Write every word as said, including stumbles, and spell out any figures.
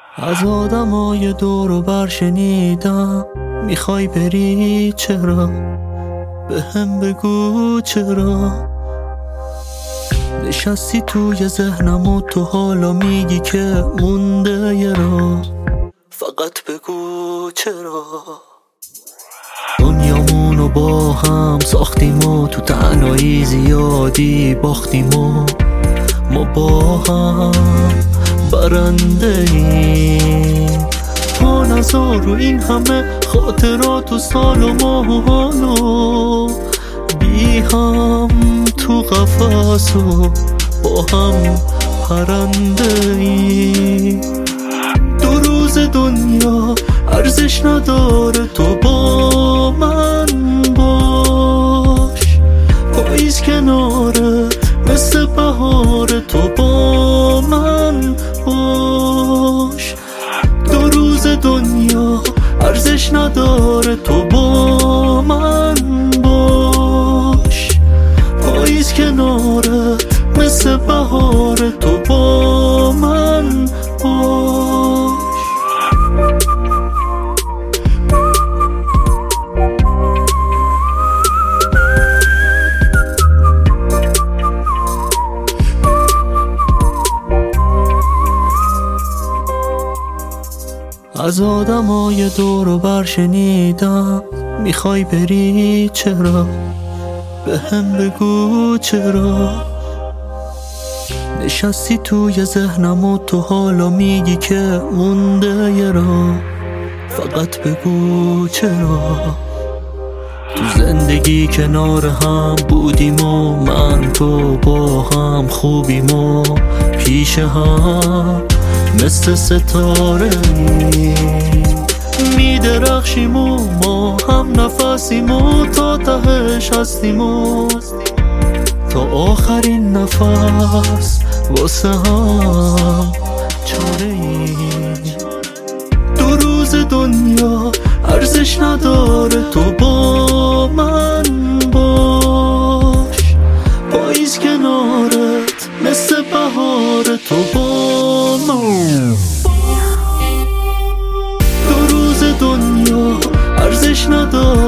از آدمای دور و بر شنیدم میخوای بری چرا؟ به هم بگو چرا؟ نشستی توی ذهنم و تو حالا میگی که مونده یه راه، فقط بگو چرا؟ دنیامونو با هم ساختیم و تو تنهایی زیادی باختیم و ما با هم برنده ایم. پا نذار رو این همه خاطرات و سال و ماه و حالو، بی هم تو قفس و با هم پرنده ایم. دو روز دنیا ارزش نداره تو با من باش، پاییز کنارت مثل بهار تو با من باش. دو روز دنیا ارزش نداره تو با من باش، پاییز کنارت مثل بهار تو با من باش. از آدمای دور و بر شنیدم میخوای بری چرا؟ به هم بگو چرا؟ نشستی توی ذهنم و تو حالا میگی که مونده یه راه، فقط بگو چرا؟ تو زندگی کنار هم بودیم و من تو با هم خوبیم و پیش هم مثل ستاره میدرخشیم و ما هم نفسیم و تا تهش هستیم و تا آخرین نفس واسه هم چاره ایم. دو روز دنیا ارزش نداره تو با من باش، پاییز کنارت مثل بهار تو با من. دو روز دنیا ارزش نداره